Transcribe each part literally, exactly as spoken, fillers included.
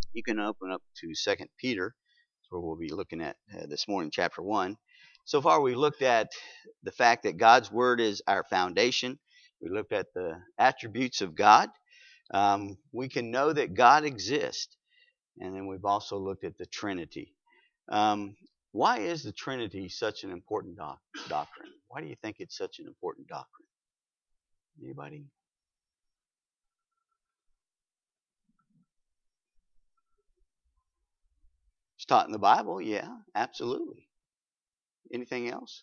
you can open up to Second Peter. That's where we'll be looking at uh, this morning, chapter one. So far, we've looked at the fact that God's Word is our foundation. We looked at the attributes of God. Um, we can know that God exists. And then we've also looked at the Trinity. Um, why is the Trinity such an important doc- doctrine? Why do you think it's such an important doctrine? Anybody? It's taught in the Bible, yeah, absolutely. Anything else?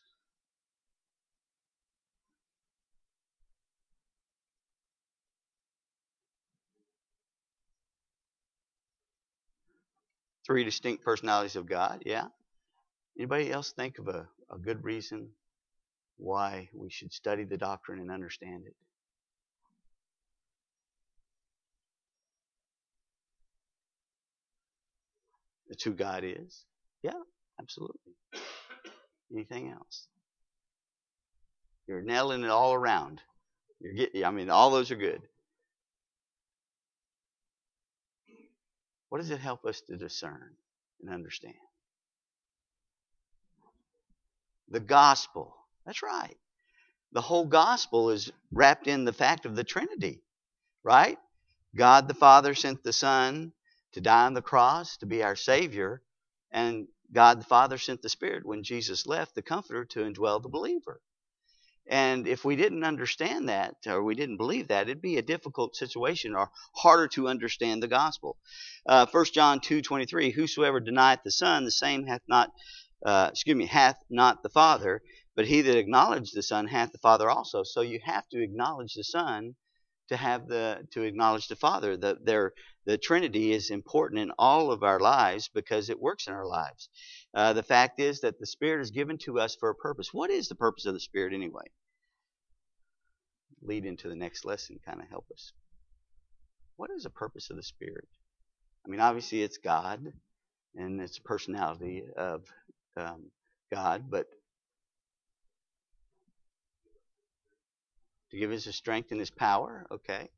Three distinct personalities of God, yeah. Anybody else think of a, a good reason why we should study the doctrine and understand it? It's who God is. Yeah, absolutely. Anything else? You're nailing it all around. You're getting, I mean, all those are good. What does it help us to discern and understand? The gospel. That's right. The whole gospel is wrapped in the fact of the Trinity, right? God the Father sent the Son to die on the cross to be our Savior, and God the Father sent the Spirit when Jesus left, the Comforter, to indwell the believer. And if we didn't understand that, or we didn't believe that, it'd be a difficult situation or harder to understand the gospel. Uh, First John two twenty-three, whosoever denieth the Son, the same hath not, uh, excuse me, hath not the Father, but he that acknowledgeth the Son hath the Father also. So you have to acknowledge the Son to have the to acknowledge the Father. The their the Trinity is important in all of our lives because it works in our lives. Uh, the fact is that the Spirit is given to us for a purpose. What is the purpose of the Spirit anyway? Lead into the next lesson, kind of help us. What is the purpose of the Spirit? I mean, obviously it's God, and it's a personality of um, God, but to give us His strength and His power, okay.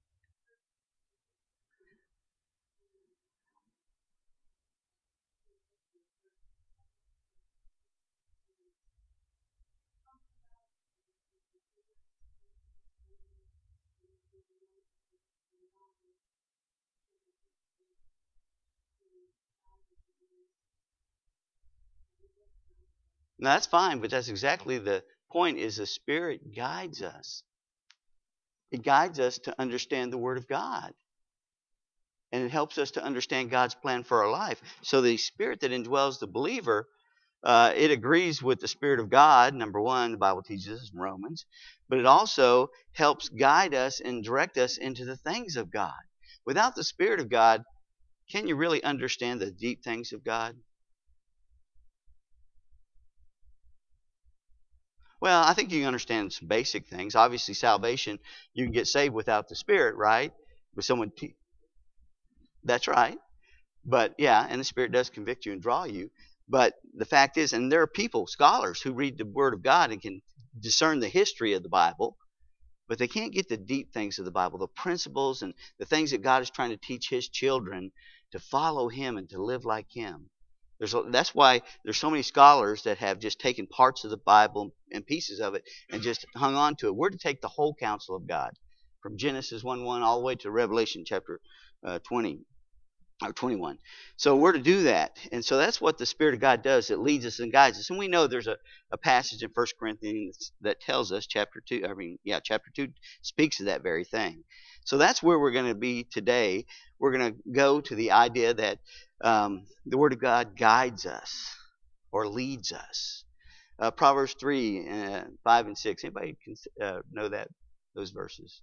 Now that's fine, but that's exactly the point. Is the Spirit guides us. It guides us to understand the Word of God. And it helps us to understand God's plan for our life. So the Spirit that indwells the believer, uh, it agrees with the Spirit of God. Number one, the Bible teaches us in Romans. But it also helps guide us and direct us into the things of God. Without the Spirit of God, can you really understand the deep things of God? Well, I think you can understand some basic things. Obviously, salvation, you can get saved without the Spirit, right? With someone, te- that's right. But yeah, and the Spirit does convict you and draw you. But the fact is, and there are people, scholars, who read the Word of God and can discern the history of the Bible, but they can't get the deep things of the Bible, the principles and the things that God is trying to teach His children to follow Him and to live like Him. There's, that's why there's so many scholars that have just taken parts of the Bible and pieces of it and just hung on to it. We're to take the whole counsel of God, from Genesis one one all the way to Revelation chapter uh, twenty. Or twenty-one. So we're to do that. And so that's what the Spirit of God does. It leads us and guides us. And we know there's a, a passage in First Corinthians that tells us, chapter two, I mean, yeah, chapter two speaks of that very thing. So that's where we're going to be today. We're going to go to the idea that um, the Word of God guides us or leads us. Uh, Proverbs three, uh, five, and six. Anybody can uh, know that, those verses?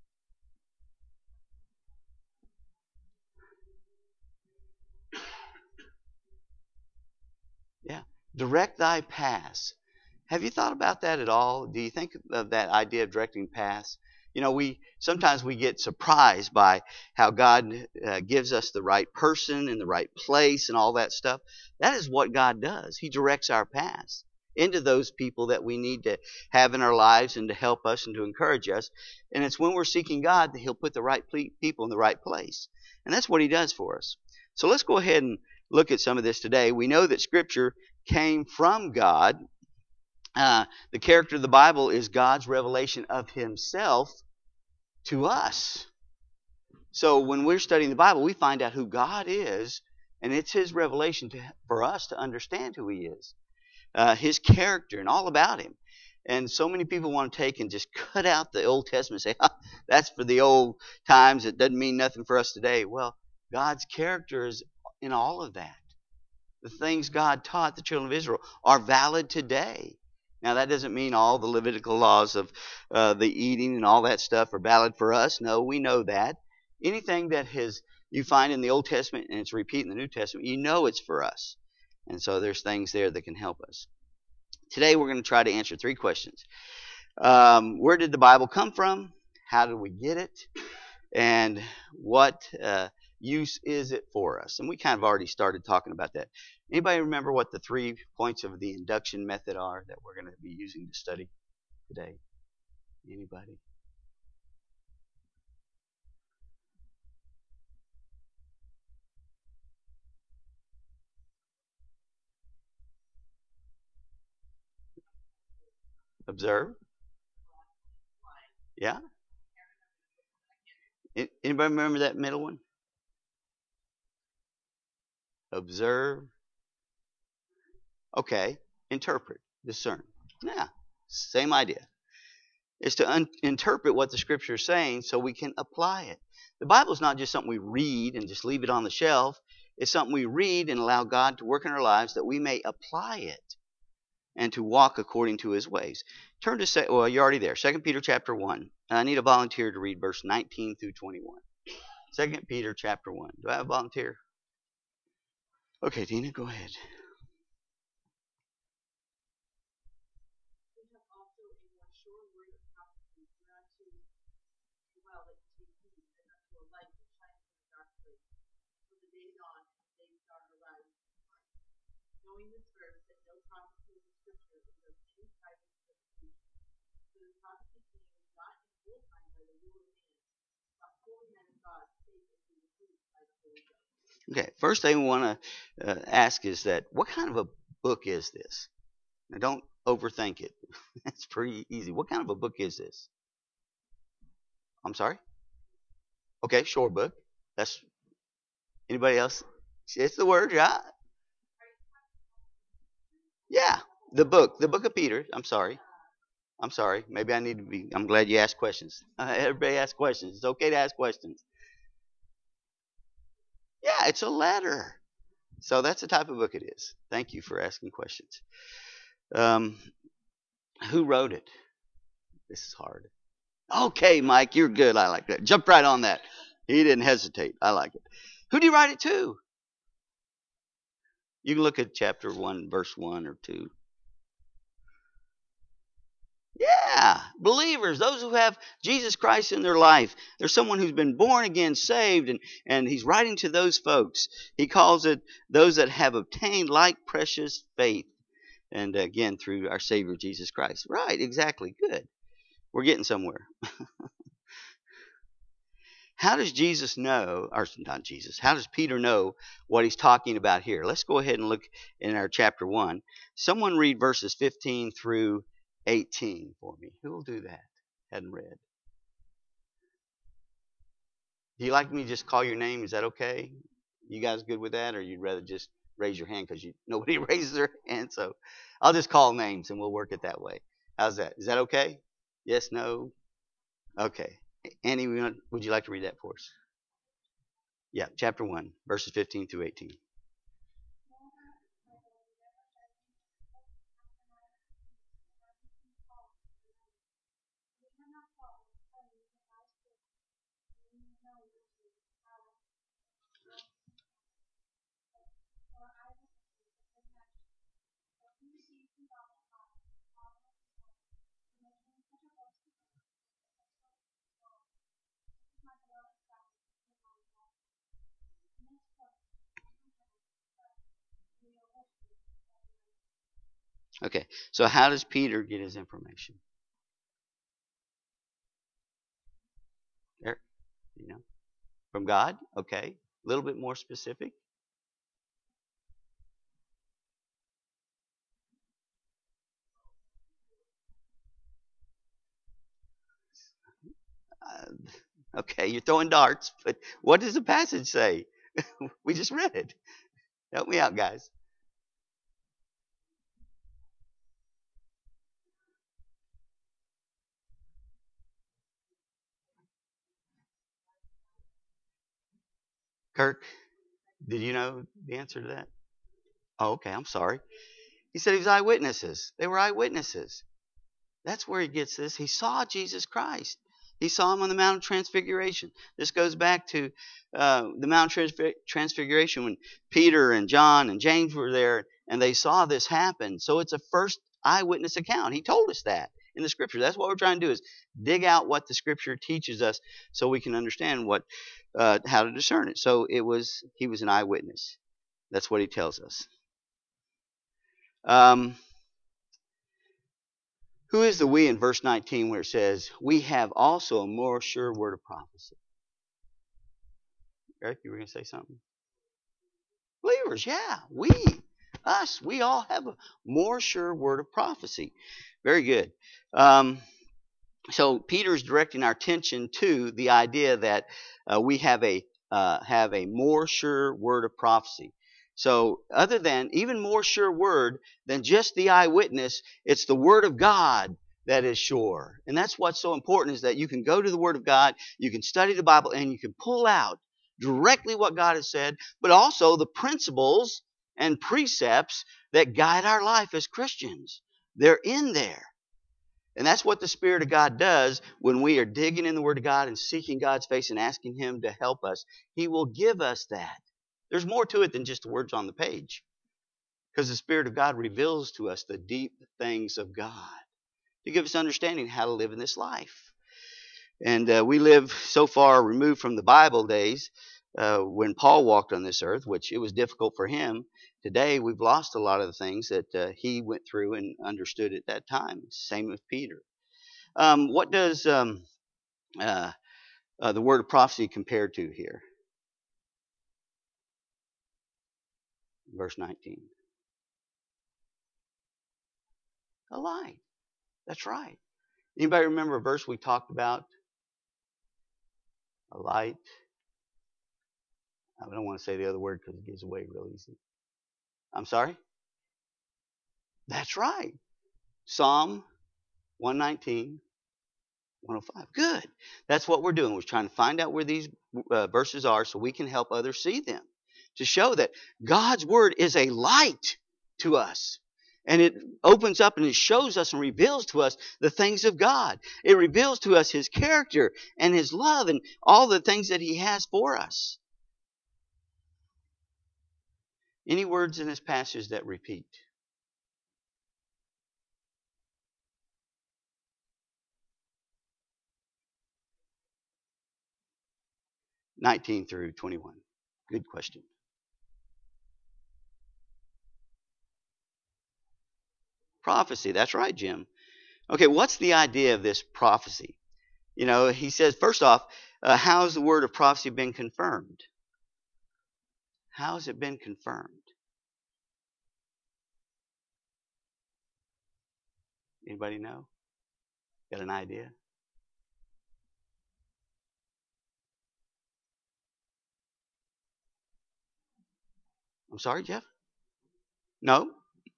Yeah. Direct thy paths. Have you thought about that at all? Do you think of that idea of directing paths? You know, we sometimes we get surprised by how God uh, gives us the right person in the right place and all that stuff. That is what God does. He directs our paths into those people that we need to have in our lives and to help us and to encourage us. And it's when we're seeking God that He'll put the right people in the right place. And that's what He does for us. So let's go ahead and look at some of this today. We know that Scripture came from God. Uh, the character of the Bible is God's revelation of Himself to us. So when we're studying the Bible, we find out who God is, and it's His revelation to, for us to understand who He is, uh, His character, and all about Him. And so many people want to take and just cut out the Old Testament and say, ah, that's for the old times. It doesn't mean nothing for us today. Well, God's character is in all of that. The things God taught the children of Israel are valid today. Now, that doesn't mean all the Levitical laws of uh, the eating and all that stuff are valid for us. No, we know that. Anything that has you find in the Old Testament and it's repeated in the New Testament, you know it's for us. And so there's things there that can help us. Today we're going to try to answer three questions. Um, where did the Bible come from? How did we get it? And what uh, use is it for us? And we kind of already started talking about that. Anybody remember what the three points of the induction method are that we're going to be using to study today? Anybody? Observe. Yeah. Anybody remember that middle one? Observe. Okay. Interpret. Discern. Yeah. Same idea. It's to un- interpret what the Scripture is saying so we can apply it. The Bible is not just something we read and just leave it on the shelf. It's something we read and allow God to work in our lives that we may apply it and to walk according to His ways. Turn to, se- well, you're already there. Second Peter chapter one. I need a volunteer to read verse nineteen through twenty-one. Second Peter chapter one. Do I have a volunteer? Okay, Dina, go ahead. Okay, first thing we want to uh, ask is that what kind of a book is this? Now, don't overthink it. It's pretty easy. What kind of a book is this? I'm sorry? Okay, short book. That's anybody else? It's the word, yeah. Yeah, the book, the book of Peter. I'm sorry. I'm sorry. Maybe I need to be. I'm glad you asked questions. Uh, everybody asks questions. It's okay to ask questions. Yeah, it's a letter. So that's the type of book it is. Thank you for asking questions. Um, who wrote it? This is hard. Okay, Mike, you're good. I like that. Jump right on that. He didn't hesitate. I like it. Who did he write it to? You can look at chapter one, verse one or two. Yeah, believers, those who have Jesus Christ in their life. There's someone who's been born again, saved, and, and he's writing to those folks. He calls it those that have obtained like precious faith. And again, through our Savior Jesus Christ. Right, exactly. Good. We're getting somewhere. How does Jesus know, or not Jesus, how does Peter know what he's talking about here? Let's go ahead and look in our chapter one. Someone read verses fifteen through eighteen for me. Who will do that? Hadn't read. Do you like me to just call your name? Is that okay? You guys good with that, or you'd rather just raise your hand because you nobody raises their hand? So I'll just call names and we'll work it that way. How's that? Is that okay? Yes, no? Okay. Annie, would you like to read that for us? Yeah, chapter one, verses fifteen through eighteen. Okay, so how does Peter get his information? There, you know, from God. Okay, a little bit more specific. Okay, you're throwing darts, but what does the passage say? We just read it. Help me out, guys. Kirk, did you know the answer to that? Oh, okay, I'm sorry. He said he was eyewitnesses. They were eyewitnesses. That's where he gets this. He saw Jesus Christ. He saw him on the Mount of Transfiguration. This goes back to uh, the Mount of Transfig- Transfiguration when Peter and John and James were there and they saw this happen. So it's a first eyewitness account. He told us that in the Scripture. That's what we're trying to do is dig out what the Scripture teaches us so we can understand what uh, how to discern it. So it was he was an eyewitness. That's what he tells us. Um, Who is the we in verse nineteen where it says, we have also a more sure word of prophecy? Eric, you were going to say something? Believers, yeah. We, us, we all have a more sure word of prophecy. Very good. Um, so Peter's directing our attention to the idea that uh, we have a uh, have a more sure word of prophecy. So other than, even more sure word than just the eyewitness, it's the word of God that is sure. And that's what's so important, is that you can go to the word of God, you can study the Bible, and you can pull out directly what God has said, but also the principles and precepts that guide our life as Christians. They're in there. And that's what the Spirit of God does when we are digging in the Word of God and seeking God's face and asking Him to help us. He will give us that. There's more to it than just the words on the page, because the Spirit of God reveals to us the deep things of God to give us understanding how to live in this life. And uh, we live so far removed from the Bible days uh, when Paul walked on this earth, which it was difficult for him. Today we've lost a lot of the things that uh, he went through and understood at that time. Same with Peter. Um, what does um, uh, uh, the word of prophecy compare to here? Verse nineteen. A light. That's right. Anybody remember a verse we talked about? A light. I don't want to say the other word because it gives away real easy. I'm sorry? That's right. Psalm one nineteen, one oh five. Good. That's what we're doing. We're trying to find out where these uh, verses are so we can help others see them. To show that God's word is a light to us. And it opens up and it shows us and reveals to us the things of God. It reveals to us His character and His love and all the things that He has for us. Any words in this passage that repeat? nineteen through twenty-one. Good question. Prophecy. That's right, Jim. Okay, what's the idea of this prophecy? You know, he says, first off, uh, how has the word of prophecy been confirmed? How has it been confirmed? Anybody know? Got an idea? I'm sorry, Jeff? No?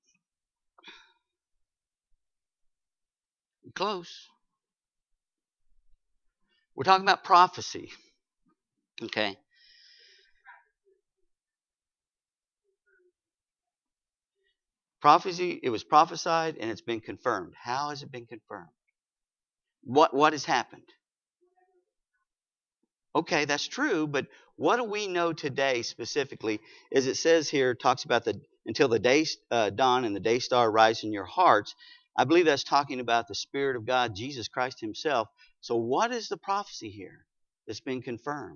Close. We're talking about prophecy. Okay. Prophecy, it was prophesied and it's been confirmed. How has it been confirmed? What what has happened? Okay, that's true, but what do we know today specifically? As it says here, it talks about the until the day uh, dawn and the day star rise in your hearts. I believe that's talking about the Spirit of God, Jesus Christ Himself. So what is the prophecy here that's been confirmed?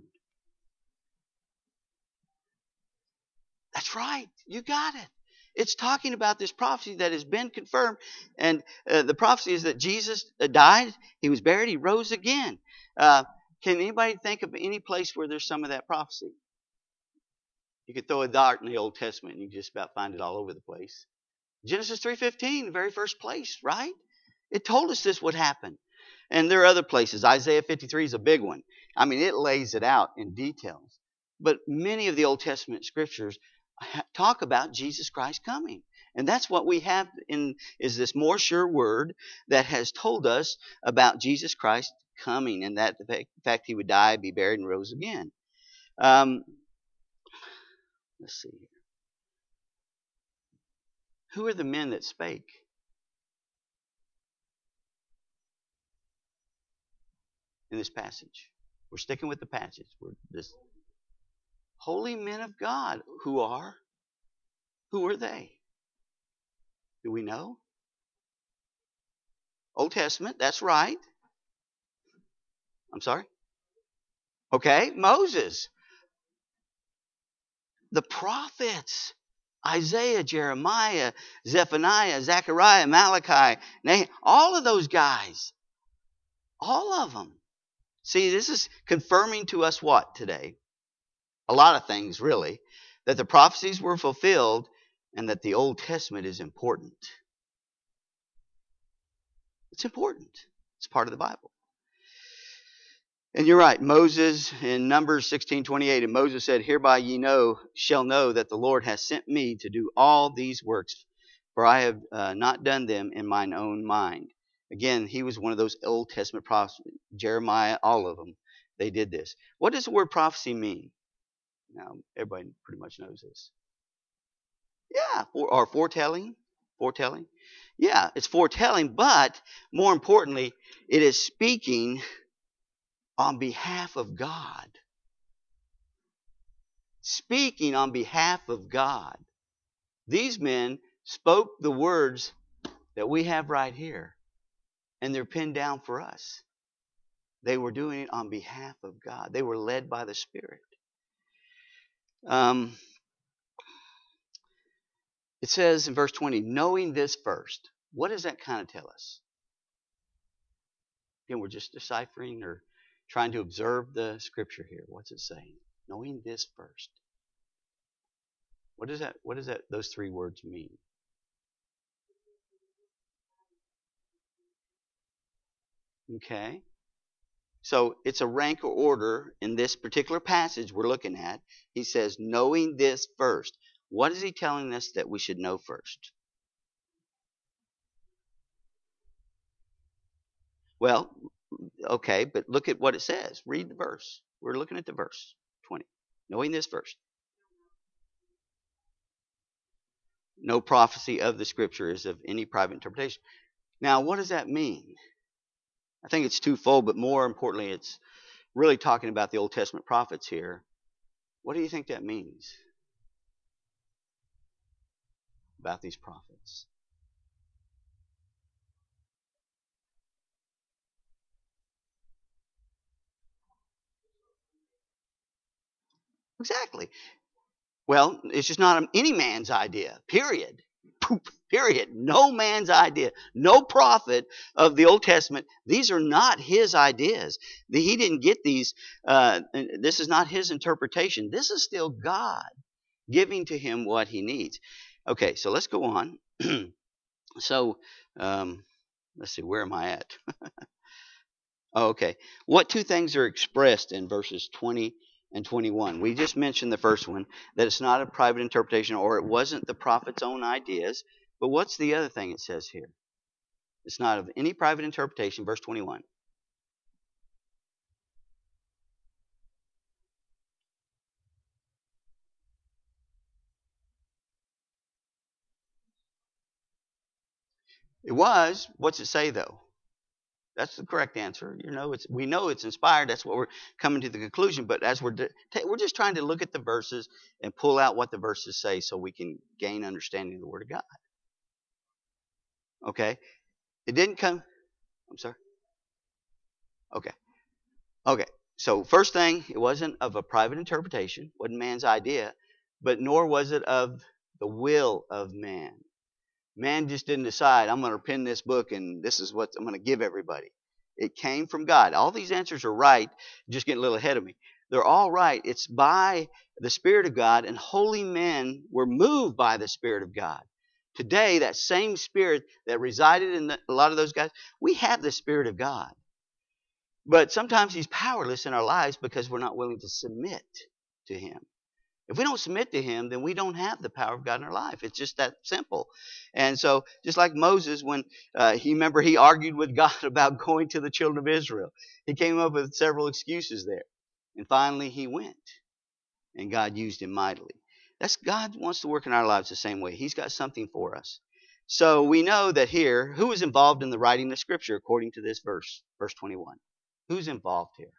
That's right. You got it. It's talking about this prophecy that has been confirmed. And uh, the prophecy is that Jesus died, He was buried, He rose again. Uh, can anybody think of any place where there's some of that prophecy? You could throw a dart in the Old Testament and you just about find it all over the place. Genesis three fifteen, the very first place, right? It told us this would happen. And there are other places. Isaiah fifty-three is a big one. I mean, it lays it out in details. But many of the Old Testament scriptures talk about Jesus Christ coming. And that's what we have in is this more sure word that has told us about Jesus Christ coming, and that the fact he would die, be buried, and rose again. Um, let's see here. Who are the men that spake? In this passage. We're sticking with the passage. We're this holy men of God. Who are? Who are they? Do we know? Old Testament, that's right. I'm sorry? Okay, Moses. The prophets. Isaiah, Jeremiah, Zephaniah, Zechariah, Malachi, Nahum, all of those guys. All of them. See, this is confirming to us what today? A lot of things, really. That the prophecies were fulfilled and that the Old Testament is important. It's important. It's part of the Bible. And you're right, Moses in Numbers sixteen twenty-eight, and Moses said, "Hereby ye know, shall know that the Lord hath sent me to do all these works, for I have uh, not done them in mine own mind." Again, he was one of those Old Testament prophets. Jeremiah, all of them, they did this. What does the word prophecy mean? Now, everybody pretty much knows this. Yeah, or, or foretelling. Foretelling. Yeah, it's foretelling, but more importantly, it is speaking on behalf of God. Speaking on behalf of God. These men spoke the words that we have right here, and they're pinned down for us. They were doing it on behalf of God. They were led by the Spirit. Um, it says in verse twenty, knowing this first. What does that kind of tell us? Again, we're just deciphering or trying to observe the scripture here. What's it saying? Knowing this first. What does that, what does that, those three words mean? Okay. So it's a rank or order in this particular passage we're looking at. He says, knowing this first. What is he telling us that we should know first? Well, okay, but look at what it says. Read the verse. We're looking at the verse twenty. Knowing this first. No prophecy of the scripture is of any private interpretation. Now, what does that mean? I think it's twofold, but more importantly, it's really talking about the Old Testament prophets here. What do you think that means about these prophets? Exactly. Well, it's just not any man's idea, period. Period. No man's idea. No prophet of the Old Testament. These are not his ideas. He didn't get these. Uh, this is not his interpretation. This is still God giving to him what he needs. Okay, so let's go on. so, um, let's see, where am I at? oh, okay. What two things are expressed in verses twenty and twenty-one? We just mentioned the first one, that it's not a private interpretation, or it wasn't the prophet's own ideas. But what's the other thing it says here? It's not of any private interpretation, verse twenty-one. It was. What's it say, though? That's the correct answer. You know, it's we know it's inspired. That's what we're coming to the conclusion. But as we're de- we're just trying to look at the verses and pull out what the verses say, so we can gain understanding of the Word of God. Okay, it didn't come. I'm sorry. Okay, okay. So first thing, it wasn't of a private interpretation. Wasn't man's idea, but nor was it of the will of man. Man just didn't decide, I'm going to pen this book and this is what I'm going to give everybody. It came from God. All these answers are right. Just getting a little ahead of me. They're all right. It's by the Spirit of God, and holy men were moved by the Spirit of God. Today, that same Spirit that resided in the, a lot of those guys, we have the Spirit of God. But sometimes he's powerless in our lives because we're not willing to submit to him. If we don't submit to him, then we don't have the power of God in our life. It's just that simple. And so, just like Moses, when uh, he remember he argued with God about going to the children of Israel, he came up with several excuses there, and finally he went, and God used him mightily. That's God wants to work in our lives the same way. He's got something for us. So we know that here, who is involved in the writing of Scripture according to this verse, verse twenty-one? Who's involved here?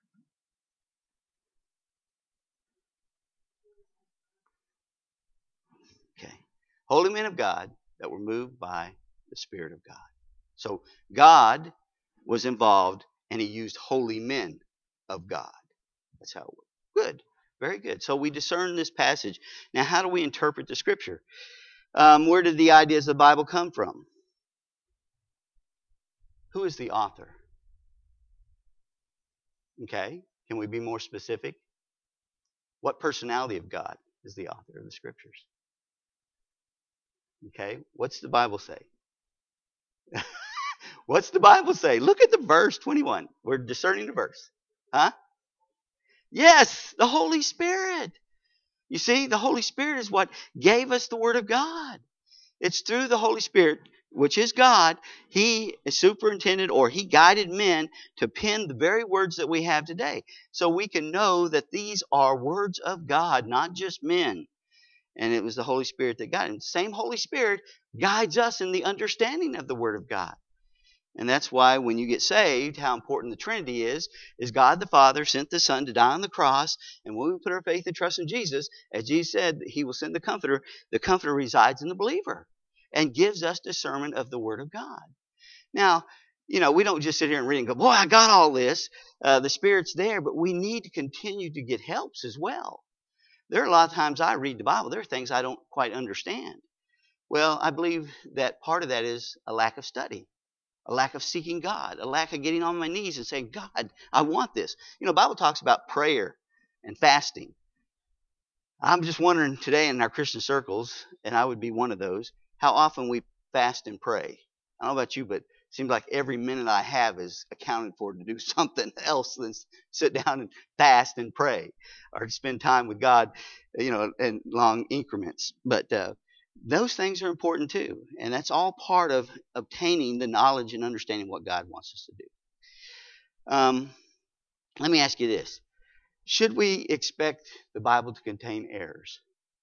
Okay. Holy men of God that were moved by the Spirit of God. So God was involved and he used holy men of God. That's how it worked. Good. Very good. So we discern this passage. Now, how do we interpret the Scripture? Um, where did the ideas of the Bible come from? Who is the author? Okay. Can we be more specific? What personality of God is the author of the Scriptures? Okay. What's the Bible say? What's the Bible say? Look at the verse twenty-one. We're discerning the verse. Huh? Yes, the Holy Spirit. You see, the Holy Spirit is what gave us the Word of God. It's through the Holy Spirit, which is God, he superintended or he guided men to pen the very words that we have today. So we can know that these are words of God, not just men. And it was the Holy Spirit that guided. And the same Holy Spirit guides us in the understanding of the Word of God. And that's why when you get saved, how important the Trinity is, is God the Father sent the Son to die on the cross. And when we put our faith and trust in Jesus, as Jesus said, he will send the Comforter. The Comforter resides in the believer and gives us discernment of the Word of God. Now, you know, we don't just sit here and read and go, boy, I got all this. Uh, the Spirit's there, but we need to continue to get helps as well. There are a lot of times I read the Bible, there are things I don't quite understand. Well, I believe that part of that is a lack of study. A lack of seeking God, a lack of getting on my knees and saying, God, I want this. You know, the Bible talks about prayer and fasting. I'm just wondering today in our Christian circles, and I would be one of those, how often we fast and pray. I don't know about you, but it seems like every minute I have is accounted for to do something else than sit down and fast and pray or to spend time with God, you know, in long increments. But uh, those things are important too. And that's all part of obtaining the knowledge and understanding what God wants us to do. Um, let me ask you this. Should we expect the Bible to contain errors?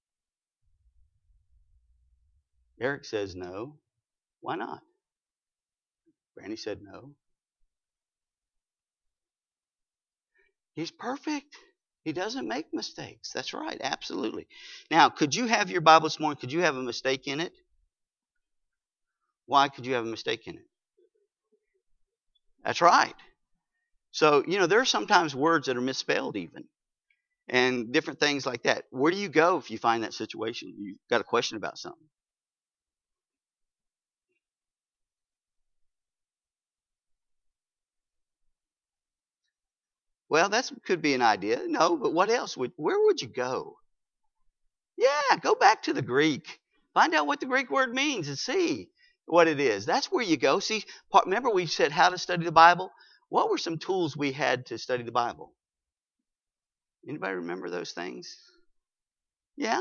Eric says no. Why not? Brandy said no. He's perfect. He doesn't make mistakes. That's right. Absolutely. Now, could you have your Bible this morning? Could you have a mistake in it? Why could you have a mistake in it? That's right. So, you know, there are sometimes words that are misspelled even. And different things like that. Where do you go if you find that situation? You've got a question about something. Well, that could be an idea. No, but what else? Would where would you go? Yeah, go back to the Greek. Find out what the Greek word means and see what it is. That's where you go. See, remember we said how to study the Bible? What were some tools we had to study the Bible? Anybody remember those things? Yeah?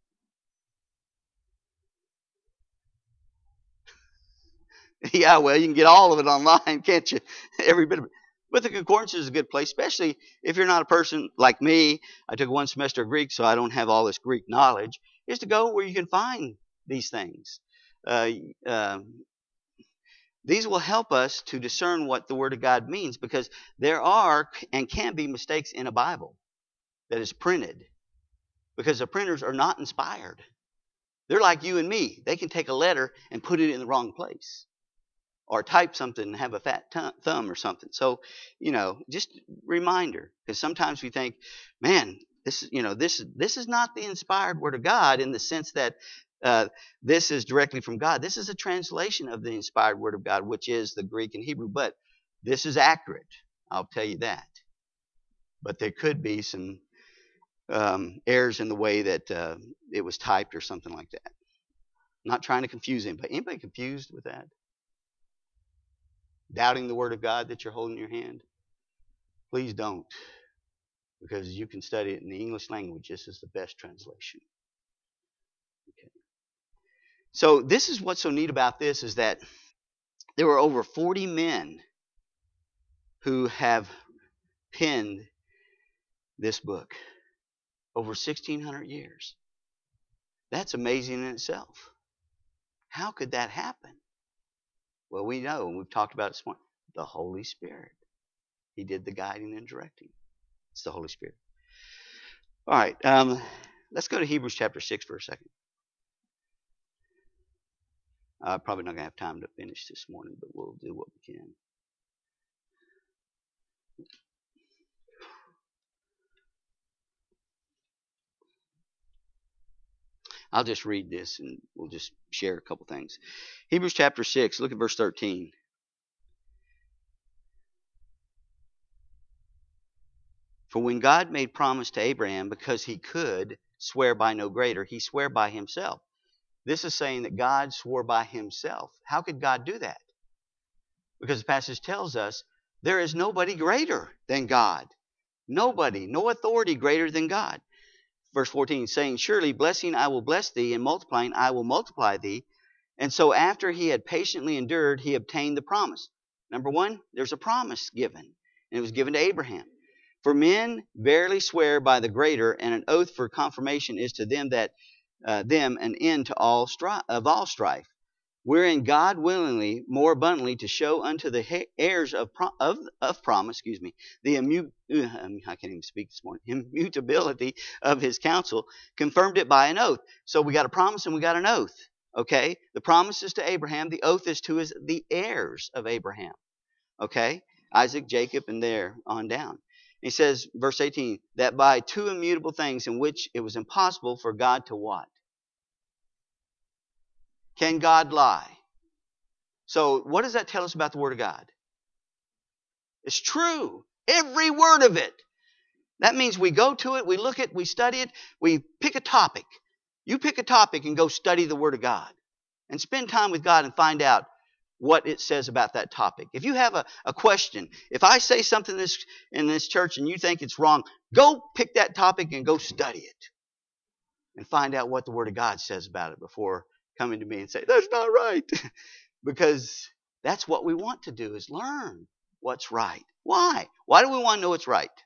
Yeah, well, you can get all of it online, can't you? Every bit of it. But the concordance is a good place, especially if you're not a person like me. I took one semester of Greek, so I don't have all this Greek knowledge. Is to go where you can find these things. Uh, uh, these will help us to discern what the Word of God means, because there are and can be mistakes in a Bible that is printed, because the printers are not inspired. They're like you and me. They can take a letter and put it in the wrong place, or type something and have a fat t- thumb or something. So, you know, just reminder, because sometimes we think, man, this, you know, this this is not the inspired Word of God in the sense that uh, this is directly from God. This is a translation of the inspired Word of God, which is the Greek and Hebrew. But this is accurate. I'll tell you that. But there could be some um, errors in the way that uh, it was typed or something like that. I'm not trying to confuse anybody. Anybody confused with that? Doubting the Word of God that you're holding in your hand? Please don't, because you can study it in the English language. This is the best translation. Okay. So this is what's so neat about this is that there were over forty men who have penned this book over sixteen hundred years. That's amazing in itself. How could that happen? Well, we know, and we've talked about it this morning, the Holy Spirit. He did the guiding and directing. It's the Holy Spirit. All right, um, let's go to Hebrews chapter six for a second. I'm uh, probably not going to have time to finish this morning, but we'll do what we can. I'll just read this and we'll just share a couple things. Hebrews chapter six, look at verse thirteen. For when God made promise to Abraham, because he could swear by no greater, he swore by himself. This is saying that God swore by himself. How could God do that? Because the passage tells us there is nobody greater than God. Nobody, no authority greater than God. Verse fourteen, saying, surely blessing I will bless thee, and multiplying I will multiply thee. And so after he had patiently endured, he obtained the promise. Number one, there's a promise given, and it was given to Abraham. For men verily swear by the greater, and an oath for confirmation is to them that uh, them an end to all stri- of all strife. Wherein God willingly, more abundantly, to show unto the heirs of pro- of, of promise, excuse me, the immu- I can't even speak this morning, immutability of his counsel, confirmed it by an oath. So we got a promise and we got an oath. Okay, the promise is to Abraham, the oath is to his the heirs of Abraham. Okay, Isaac, Jacob, and there on down. He says, verse eighteen, that by two immutable things in which it was impossible for God to what? Can God lie? So what does that tell us about the Word of God? It's true. Every word of it. That means we go to it, we look at it, we study it, we pick a topic. You pick a topic and go study the Word of God. And spend time with God and find out what it says about that topic. If you have a, a question, if I say something in this, in this church and you think it's wrong, go pick that topic and go study it. And find out what the Word of God says about it before coming to me and say, that's not right. Because that's what we want to do, is learn what's right. Why? Why do we want to know what's right?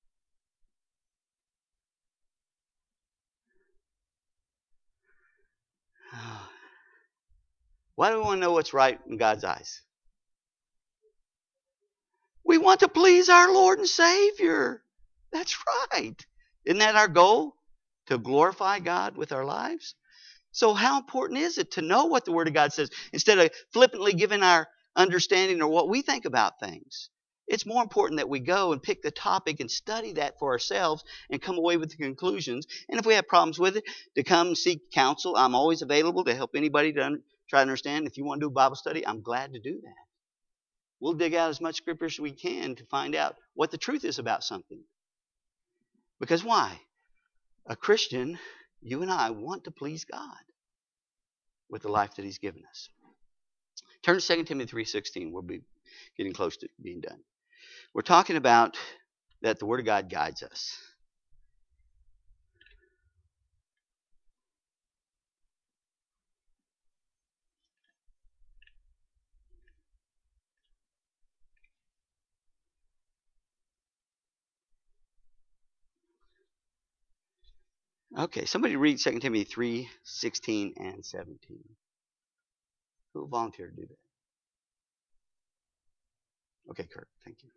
Why do we want to know what's right in God's eyes? We want to please our Lord and Savior. That's right. Isn't that our goal? To glorify God with our lives? So how important is it to know what the Word of God says instead of flippantly giving our understanding or what we think about things? It's more important that we go and pick the topic and study that for ourselves and come away with the conclusions. And if we have problems with it, to come and seek counsel. I'm always available to help anybody to un- try to understand. If you want to do a Bible study, I'm glad to do that. We'll dig out as much scripture as we can to find out what the truth is about something. Because why? A Christian, you and I, want to please God with the life that He's given us. Turn to Second Timothy three sixteen. We'll be getting close to being done. We're talking about that the Word of God guides us. Okay, somebody read Second Timothy three sixteen and seventeen. Who will volunteer to do that? Okay, Kurt, thank you.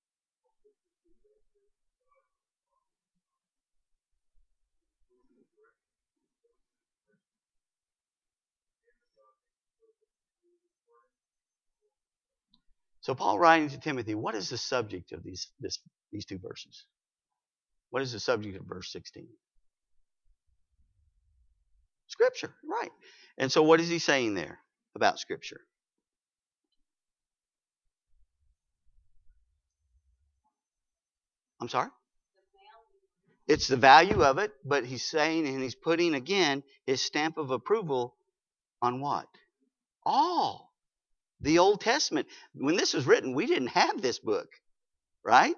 So Paul writing to Timothy, what is the subject of these this, these two verses? What is the subject of verse sixteen? Scripture, right. And so what is he saying there about Scripture? I'm sorry? It's the value of it, but he's saying, and he's putting again his stamp of approval on what? All. The Old Testament. When this was written, we didn't have this book, right?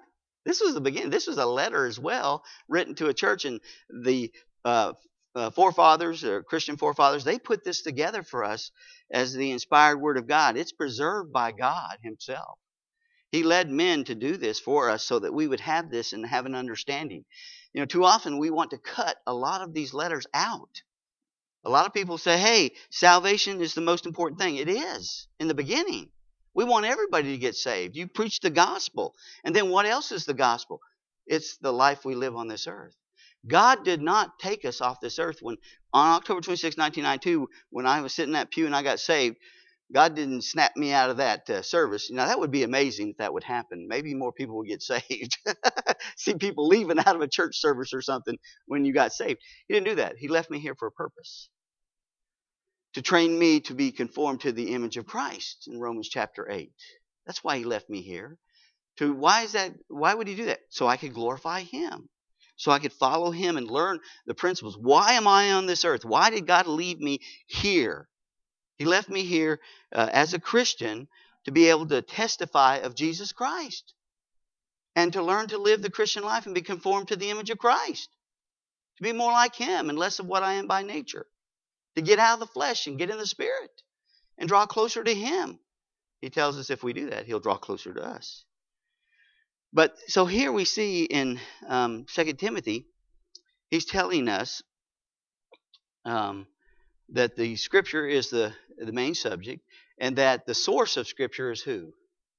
This was the beginning. This was a letter as well, written to a church, and the uh, uh, forefathers, or Christian forefathers, they put this together for us as the inspired Word of God. It's preserved by God Himself. He led men to do this for us so that we would have this and have an understanding. You know, too often we want to cut a lot of these letters out. A lot of people say, hey, salvation is the most important thing. It is in the beginning. We want everybody to get saved. You preach the gospel. And then what else is the gospel? It's the life we live on this earth. God did not take us off this earth. When on October twenty-sixth, nineteen ninety-two, when I was sitting in that pew and I got saved, God didn't snap me out of that uh, service. Now, that would be amazing if that would happen. Maybe more people would get saved. See people leaving out of a church service or something when you got saved. He didn't do that. He left me here for a purpose. To train me to be conformed to the image of Christ in Romans chapter eight. That's why He left me here. To why is that? Why would He do that? So I could glorify Him. So I could follow Him and learn the principles. Why am I on this earth? Why did God leave me here? He left me here uh, as a Christian to be able to testify of Jesus Christ and to learn to live the Christian life and be conformed to the image of Christ. To be more like Him and less of what I am by nature. To get out of the flesh and get in the Spirit and draw closer to Him. He tells us if we do that, He'll draw closer to us. But so here we see in um, Second Timothy, he's telling us um, that the Scripture is the, the main subject, and that the source of Scripture is who?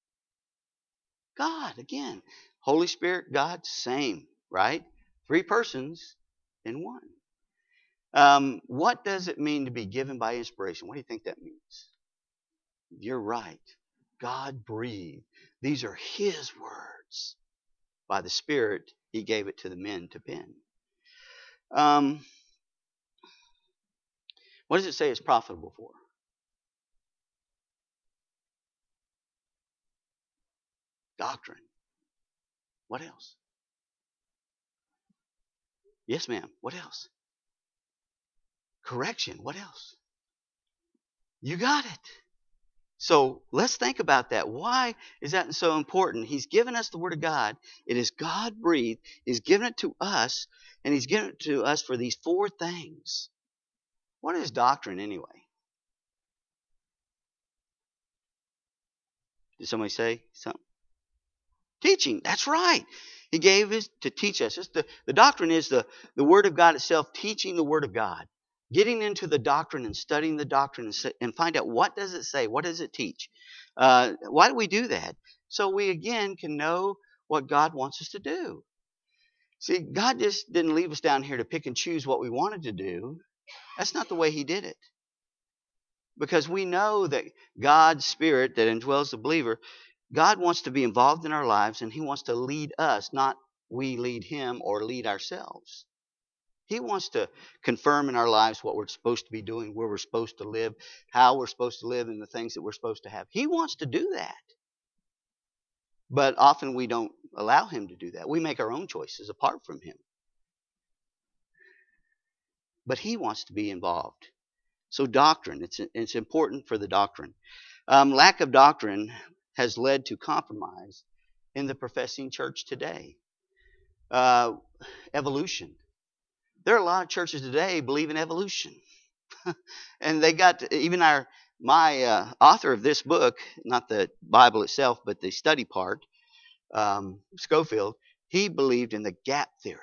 God, again. Holy Spirit, God, same, right? Three persons in one. Um, what does it mean to be given by inspiration? What do you think that means? You're right. God breathed. These are His words. By the Spirit, He gave it to the men to pen. Um, what does it say it's profitable for? Doctrine. What else? Yes, ma'am. What else? Correction. What else? You got it. So let's think about that. Why is that so important? He's given us the Word of God. It is God breathed. He's given it to us, and He's given it to us for these four things. What is doctrine anyway? Did somebody say something? Teaching. That's right. He gave us to teach us. It's the, the doctrine is the, the Word of God itself, teaching the Word of God. Getting into the doctrine and studying the doctrine and, and find out what does it say, what does it teach. Uh, why do we do that? So we again can know what God wants us to do. See, God just didn't leave us down here to pick and choose what we wanted to do. That's not the way He did it. Because we know that God's Spirit that indwells the believer, God wants to be involved in our lives and He wants to lead us, not we lead Him or lead ourselves. He wants to confirm in our lives what we're supposed to be doing, where we're supposed to live, how we're supposed to live, and the things that we're supposed to have. He wants to do that. But often we don't allow Him to do that. We make our own choices apart from Him. But He wants to be involved. So doctrine, it's, it's important for the doctrine. Um, lack of doctrine has led to compromise in the professing church today. Uh, evolution. There are a lot of churches today believe in evolution. And they got, even our, my uh, author of this book, not the Bible itself, but the study part, um, Scofield, he believed in the gap theory.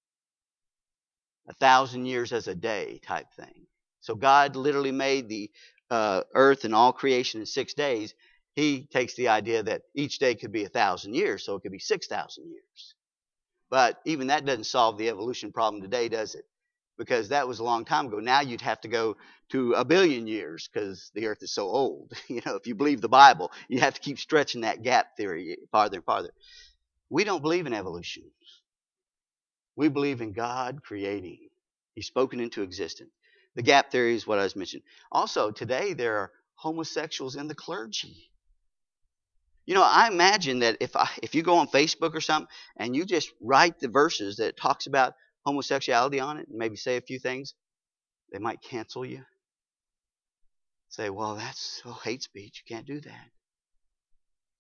A thousand years as a day type thing. So God literally made the uh, earth and all creation in six days. He takes the idea that each day could be a thousand years, so it could be six thousand years. But even that doesn't solve the evolution problem today, does it? Because that was a long time ago. Now you'd have to go to a billion years because the earth is so old. You know, if you believe the Bible, you have to keep stretching that gap theory farther and farther. We don't believe in evolution. We believe in God creating. He's spoken into existence. The gap theory is what I was mentioning. Also, today there are homosexuals in the clergy. You know, I imagine that if I, if you go on Facebook or something and you just write the verses that it talks about homosexuality on it and maybe say a few things, they might cancel you. Say, well, that's oh, hate speech. You can't do that.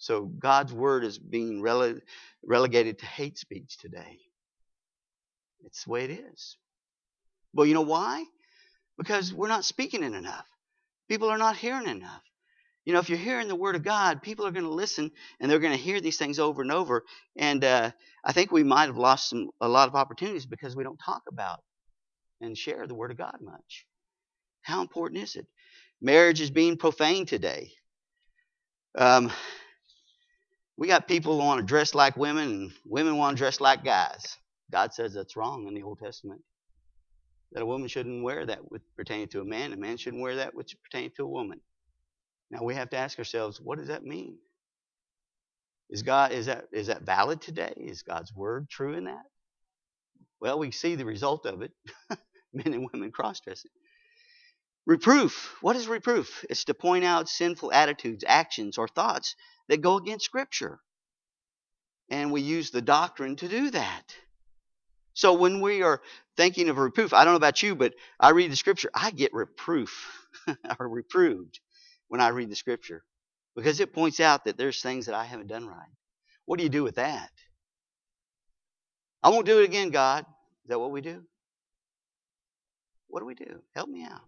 So God's word is being rele- relegated to hate speech today. It's the way it is. Well, you know why? Because we're not speaking it enough. People are not hearing enough. You know, if you're hearing the word of God, people are going to listen and they're going to hear these things over and over. And uh, I think we might have lost some a lot of opportunities because we don't talk about and share the word of God much. How important is it? Marriage is being profaned today. Um, we got people who want to dress like women and women want to dress like guys. God says that's wrong in the Old Testament. That a woman shouldn't wear that with pertaining to a man. A man shouldn't wear that which pertains to a woman. Now we have to ask ourselves, what does that mean? Is God is that is that valid today? Is God's word true in that? Well, we see the result of it. Men and women cross-dressing. Reproof. What is reproof? It's to point out sinful attitudes, actions, or thoughts that go against Scripture. And we use the doctrine to do that. So when we are thinking of reproof, I don't know about you, but I read the Scripture, I get reproof or reproved when I read the Scripture because it points out that there's things that I haven't done right. What do you do with that? I won't do it again, God. Is that what we do? What do we do? Help me out.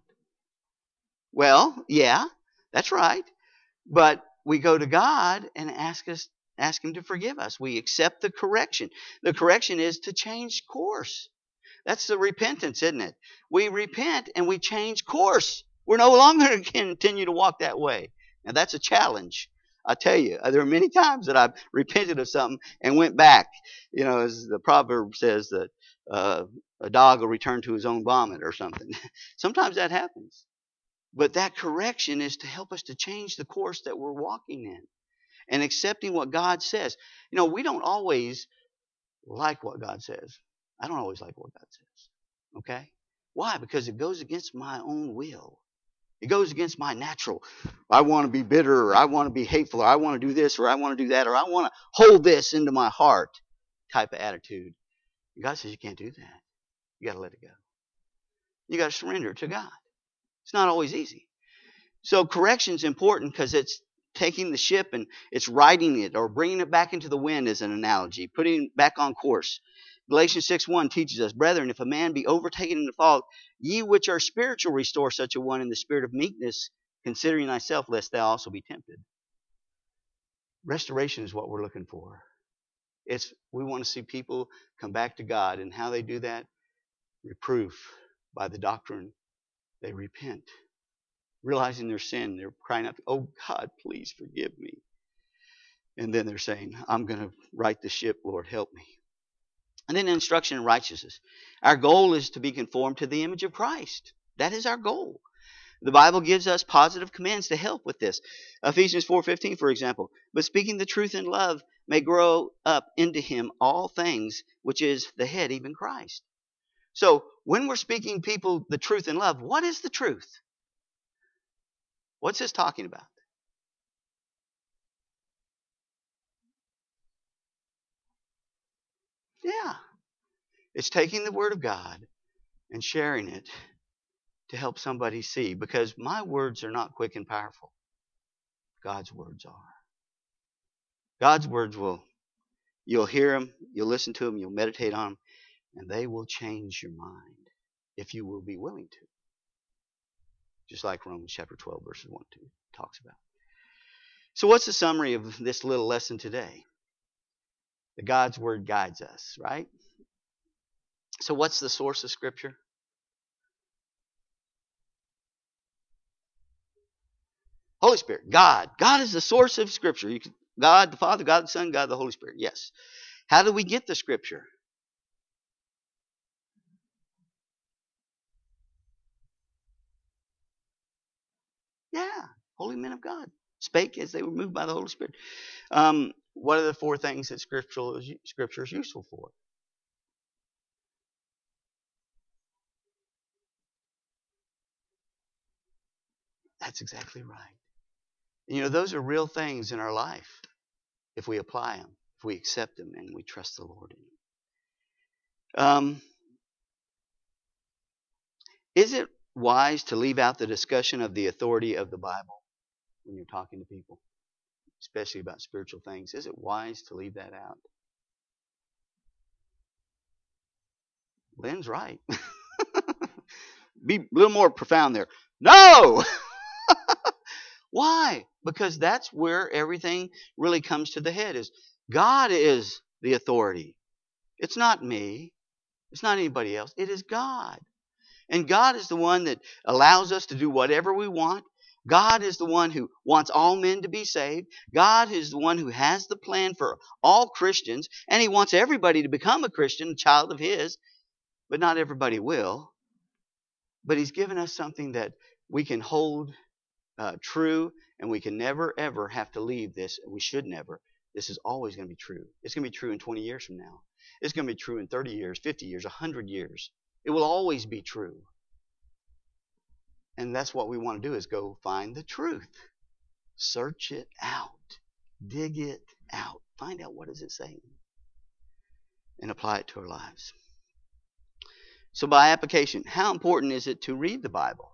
Well, yeah, that's right. But we go to God and ask us, ask Him to forgive us. We accept the correction. The correction is to change course. That's the repentance, isn't it? We repent and we change course. We're no longer going to continue to walk that way. Now, that's a challenge. I tell you, there are many times that I've repented of something and went back. You know, as the proverb says that uh, a dog will return to his own vomit or something. Sometimes that happens. But that correction is to help us to change the course that we're walking in and accepting what God says. You know, we don't always like what God says. I don't always like what God says. Okay? Why? Because it goes against my own will. It goes against my natural. I want to be bitter, or I want to be hateful, or I want to do this, or I want to do that, or I want to hold this into my heart type of attitude. And God says you can't do that. You got to let it go. You got to surrender it to God. It's not always easy. So correction is important because it's taking the ship and it's righting it or bringing it back into the wind as an analogy, putting it back on course. Galatians six one teaches us, brethren, if a man be overtaken in the fault, ye which are spiritual restore such a one in the spirit of meekness, considering thyself, lest thou also be tempted. Restoration is what we're looking for. It's we want to see people come back to God, and how they do that? Reproof by the doctrine. They repent. Realizing their sin, they're crying out, oh God, please forgive me. And then they're saying, I'm going to right the ship, Lord, help me. And then instruction in righteousness. Our goal is to be conformed to the image of Christ. That is our goal. The Bible gives us positive commands to help with this. Ephesians four fifteen, for example. But speaking the truth in love may grow up into him all things, which is the head, even Christ. So when we're speaking people the truth in love, what is the truth? What's this talking about? Yeah. It's taking the Word of God and sharing it to help somebody see. Because my words are not quick and powerful. God's words are. God's words will, you'll hear them, you'll listen to them, you'll meditate on them, and they will change your mind if you will be willing to. Just like Romans chapter twelve, verses one and two talks about. So what's the summary of this little lesson today? That God's Word guides us, right? So what's the source of Scripture? Holy Spirit. God. God is the source of Scripture. You can, God the Father, God the Son, God the Holy Spirit. Yes. How do we get the Scripture? Yeah. Holy men of God spake as they were moved by the Holy Spirit. Um, what are the four things that Scripture is, Scripture is useful for? That's exactly right. You know, those are real things in our life if we apply them, if we accept them, and we trust the Lord in them. Um, is it wise to leave out the discussion of the authority of the Bible when you're talking to people? especially about spiritual things. Is it wise to leave that out? Lynn's right. Be a little more profound there. No! Why? Because that's where everything really comes to the head is God is the authority. It's not me. It's not anybody else. It is God. And God is the one that allows us to do whatever we want. God is the one who wants all men to be saved. God is the one who has the plan for all Christians. And He wants everybody to become a Christian, a child of His. But not everybody will. But He's given us something that we can hold uh, true, and we can never, ever have to leave this. We should never. This is always going to be true. It's going to be true in twenty years from now. It's going to be true in thirty years, fifty years, one hundred years. It will always be true. And that's what we want to do is go find the truth. Search it out. Dig it out. Find out what is it saying. And apply it to our lives. So by application, how important is it to read the Bible?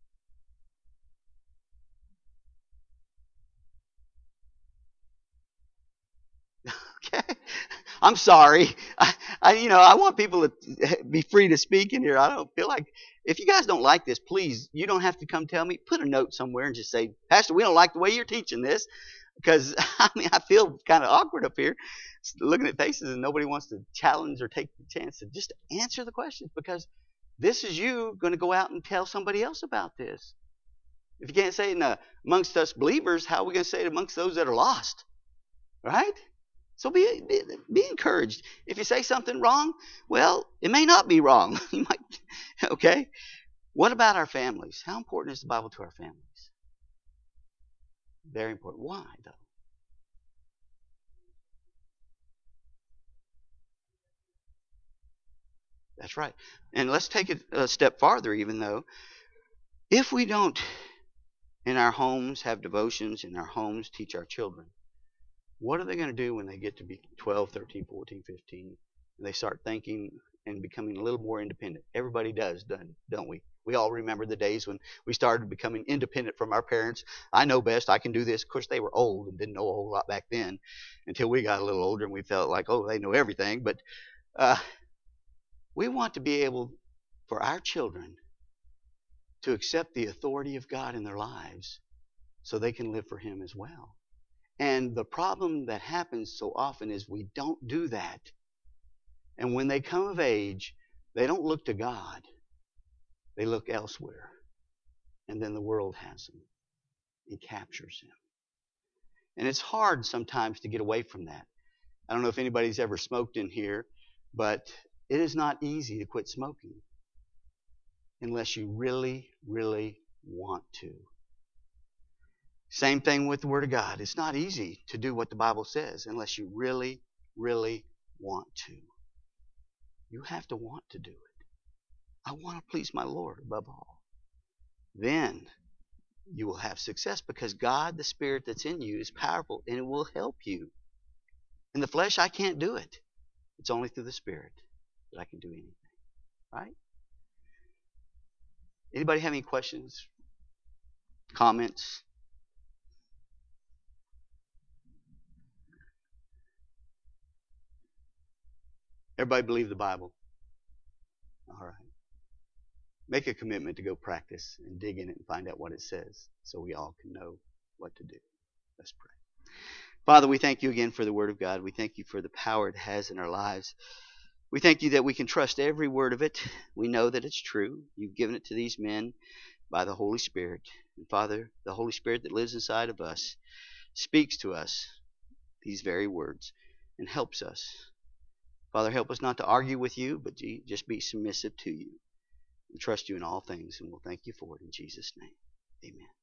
Okay. I'm sorry. I, I, you know, I want people to be free to speak in here. I don't feel like, if you guys don't like this, please, you don't have to come tell me. Put a note somewhere and just say, Pastor, we don't like the way you're teaching this. Because, I mean, I feel kind of awkward up here looking at faces and nobody wants to challenge or take the chance to just answer the questions. Because this is you going to go out and tell somebody else about this. If you can't say it in a, amongst us believers, how are we going to say it amongst those that are lost? Right? So be, be be encouraged. If you say something wrong, well, it may not be wrong. You might, okay? What about our families? How important is the Bible to our families? Very important. Why, though? That's right. And let's take it a step farther, even though. If we don't, in our homes, have devotions, in our homes, teach our children, what are they going to do when they get to be twelve, thirteen, fourteen, fifteen, and they start thinking and becoming a little more independent? Everybody does, don't we? We all remember the days when we started becoming independent from our parents. I know best. I can do this. Of course, they were old and didn't know a whole lot back then until we got a little older and we felt like, oh, they know everything. But uh, we want to be able, for our children, to accept the authority of God in their lives so they can live for Him as well. And the problem that happens so often is we don't do that. And when they come of age, they don't look to God. They look elsewhere. And then the world has them and captures them. And it's hard sometimes to get away from that. I don't know if anybody's ever smoked in here, but it is not easy to quit smoking unless you really, really want to. Same thing with the Word of God. It's not easy to do what the Bible says unless you really, really want to. You have to want to do it. I want to please my Lord above all. Then you will have success because God, the Spirit that's in you, is powerful and it will help you. In the flesh, I can't do it. It's only through the Spirit that I can do anything. Right? Anybody have any questions? Comments? Everybody believe the Bible? All right. Make a commitment to go practice and dig in it and find out what it says so we all can know what to do. Let's pray. Father, we thank you again for the Word of God. We thank you for the power it has in our lives. We thank you that we can trust every word of it. We know that it's true. You've given it to these men by the Holy Spirit. And Father, the Holy Spirit that lives inside of us speaks to us these very words and helps us. Father, help us not to argue with you, but just be submissive to you and trust you in all things. And we'll thank you for it in Jesus' name. Amen.